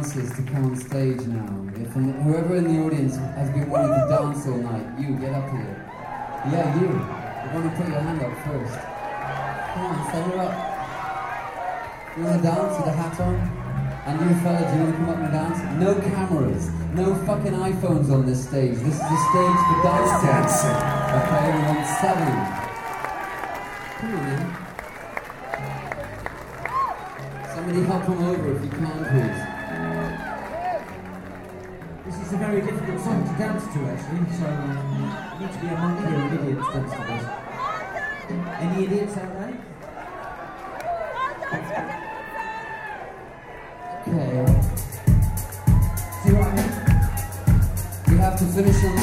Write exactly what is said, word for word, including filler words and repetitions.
dancers to come on stage now. If whoever in the audience has been wanting to dance all night, you get up here. Yeah, you. You want to put your hand up first. Come on, stand her up. You want to dance with a hat on? And you fellas, do you want to come up and dance? No cameras, no fucking iPhones on this stage. This is a stage for dancing. Okay, we want seven. Come on, man. Somebody help him over if you can, please. This is a very difficult song to dance to, actually, so um, you need to be a monkey or an idiot to dance to this. Any idiots out there? Okay. See what I mean? We have to finish on